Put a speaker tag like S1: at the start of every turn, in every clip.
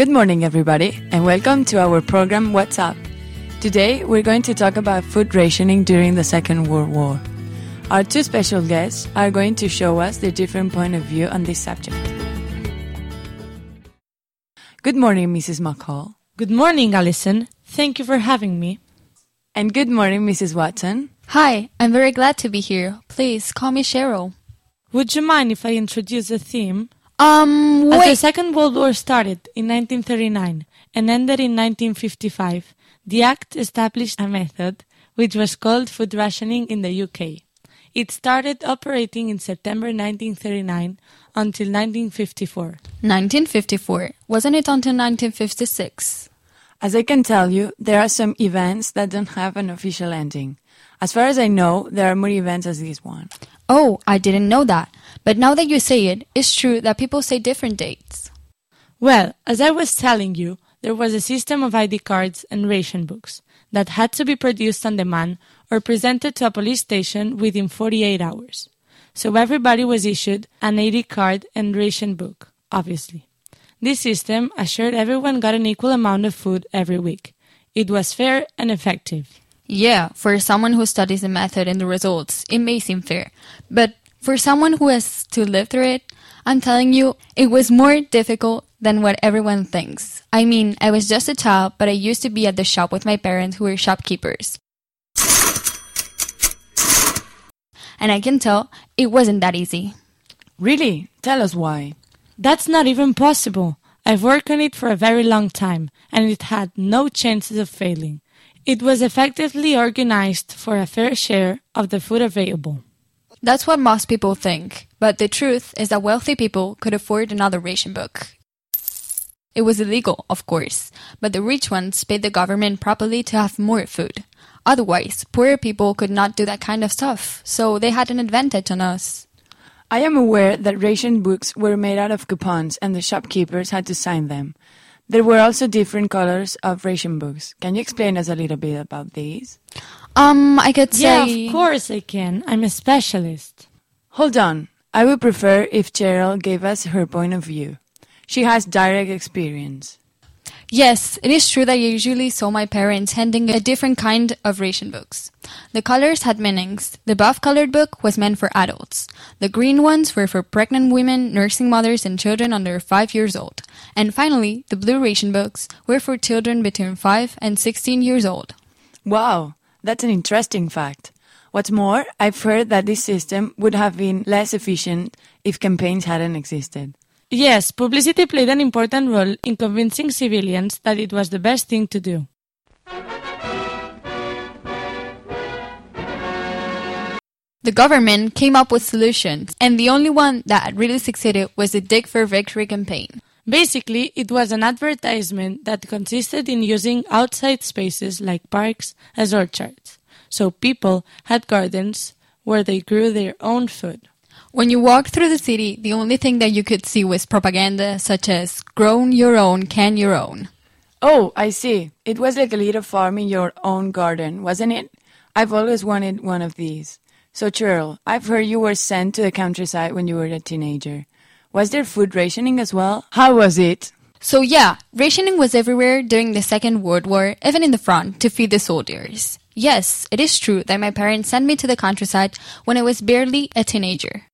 S1: Good morning, everybody, and welcome to our program, What's Up? Today, we're going to talk about food rationing during the Second World War. Our two special guests are going to show us their different point of view on this subject. Good morning, Mrs. McCall.
S2: Good morning, Alison. Thank you for having me.
S1: And good morning, Mrs. Watson.
S3: Hi, I'm very glad to be here. Please call me Cheryl.
S2: Would you mind if I introduce the theme?
S3: Wait.
S2: As the Second World War started in 1939 and ended in 1955, the Act established a method which was called food rationing in the UK. It started operating in September 1939 until 1954.
S3: 1954. Wasn't it until 1956?
S1: As I can tell you, there are some events that don't have an official ending. As far as I know, there are more events as this one.
S3: Oh, I didn't know that. But now that you say it, it's true that people say different dates.
S2: Well, as I was telling you, there was a system of ID cards and ration books that had to be produced on demand or presented to a police station within 48 hours. So everybody was issued an ID card and ration book, obviously. This system assured everyone got an equal amount of food every week. It was fair and effective.
S3: Yeah, for someone who studies the method and the results, it may seem fair. But for someone who has to live through it, I'm telling you, it was more difficult than what everyone thinks. I mean, I was just a child, but I used to be at the shop with my parents who were shopkeepers. And I can tell it wasn't that easy.
S1: Really? Tell us why.
S2: That's not even possible. I've worked on it for a very long time, and it had no chances of failing. It was effectively organized for a fair share of the food available.
S3: That's what most people think, but the truth is that wealthy people could afford another ration book. It was illegal, of course, but the rich ones paid the government properly to have more food. Otherwise, poorer people could not do that kind of stuff, so they had an advantage on us.
S1: I am aware that ration books were made out of coupons and the shopkeepers had to sign them. There were also different colors of ration books. Can you explain us a little bit about these?
S3: I could say...
S2: Yeah, of course I can. I'm a specialist.
S1: Hold on. I would prefer if Cheryl gave us her point of view. She has direct experience.
S3: Yes, it is true that I usually saw my parents handing a different kind of ration books. The colors had meanings. The buff-colored book was meant for adults. The green ones were for pregnant women, nursing mothers, and children under 5 years old. And finally, the blue ration books were for children between 5 and 16 years old.
S1: Wow, that's an interesting fact. What's more, I've heard that this system would have been less efficient if campaigns hadn't existed.
S2: Yes, publicity played an important role in convincing civilians that it was the best thing to do.
S3: The government came up with solutions, and the only one that really succeeded was the Dig for Victory campaign.
S2: Basically, it was an advertisement that consisted in using outside spaces like parks as orchards, so people had gardens where they grew their own food.
S3: When you walked through the city, the only thing that you could see was propaganda such as grow your own, can your own.
S1: Oh, I see. It was like a little farm in your own garden, wasn't it? I've always wanted one of these. So, Cheryl, I've heard you were sent to the countryside when you were a teenager. Was there food rationing as well? How was it?
S3: So yeah, rationing was everywhere during the Second World War, even in the front, to feed the soldiers. Yes, it is true that my parents sent me to the countryside when I was barely a teenager.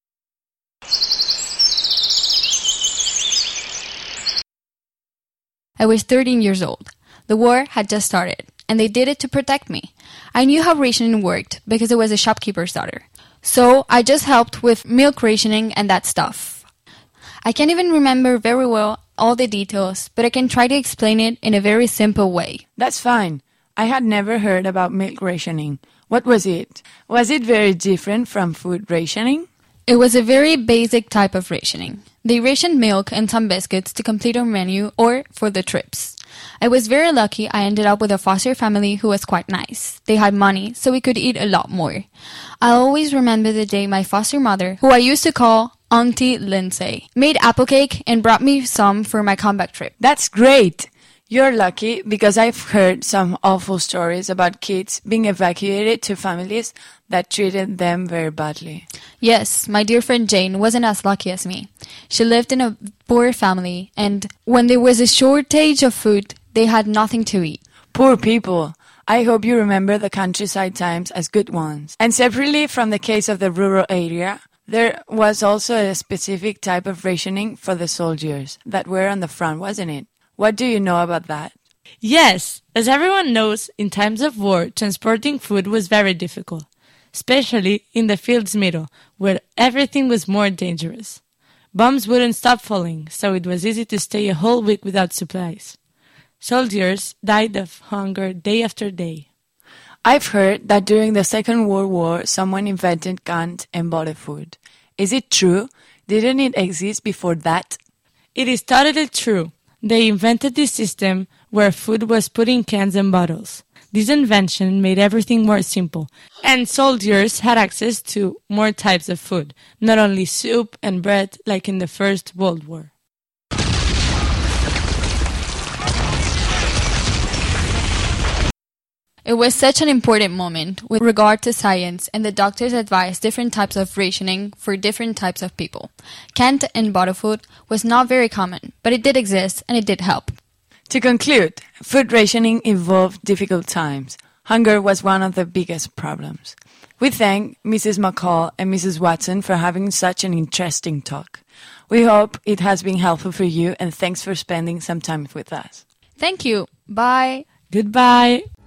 S3: I was 13 years old. The war had just started, and they did it to protect me. I knew how rationing worked because I was a shopkeeper's daughter. So I just helped with milk rationing and that stuff. I can't even remember very well all the details, but I can try to explain it in a very simple way.
S1: That's fine. I had never heard about milk rationing. What was it? Was it very different from food rationing?
S3: It was a very basic type of rationing. They rationed milk and some biscuits to complete our menu or for the trips. I was very lucky I ended up with a foster family who was quite nice. They had money, so we could eat a lot more. I always remember the day my foster mother, who I used to call Auntie Lindsay, made apple cake and brought me some for my comeback trip.
S1: That's great! You're lucky because I've heard some awful stories about kids being evacuated to families that treated them very badly.
S3: Yes, my dear friend Jane wasn't as lucky as me. She lived in a poor family, and when there was a shortage of food, they had nothing to eat.
S1: Poor people. I hope you remember the countryside times as good ones. And separately from the case of the rural area, there was also a specific type of rationing for the soldiers that were on the front, wasn't it? What do you know about that?
S2: Yes, as everyone knows, in times of war, transporting food was very difficult, especially in the field's middle, where everything was more dangerous. Bombs wouldn't stop falling, so it was easy to stay a whole week without supplies. Soldiers died of hunger day after day.
S1: I've heard that during the Second World War, someone invented canned and bottled food. Is it true? Didn't it exist before that?
S2: It is totally true. They invented this system where food was put in cans and bottles. This invention made everything more simple, and soldiers had access to more types of food, not only soup and bread like in the First World War.
S3: It was such an important moment with regard to science, and the doctors advised different types of rationing for different types of people. Canned and bottled food was not very common, but it did exist and it did help.
S1: To conclude, food rationing involved difficult times. Hunger was one of the biggest problems. We thank Mrs. McCall and Mrs. Watson for having such an interesting talk. We hope it has been helpful for you, and thanks for spending some time with us.
S3: Thank you. Bye.
S2: Goodbye.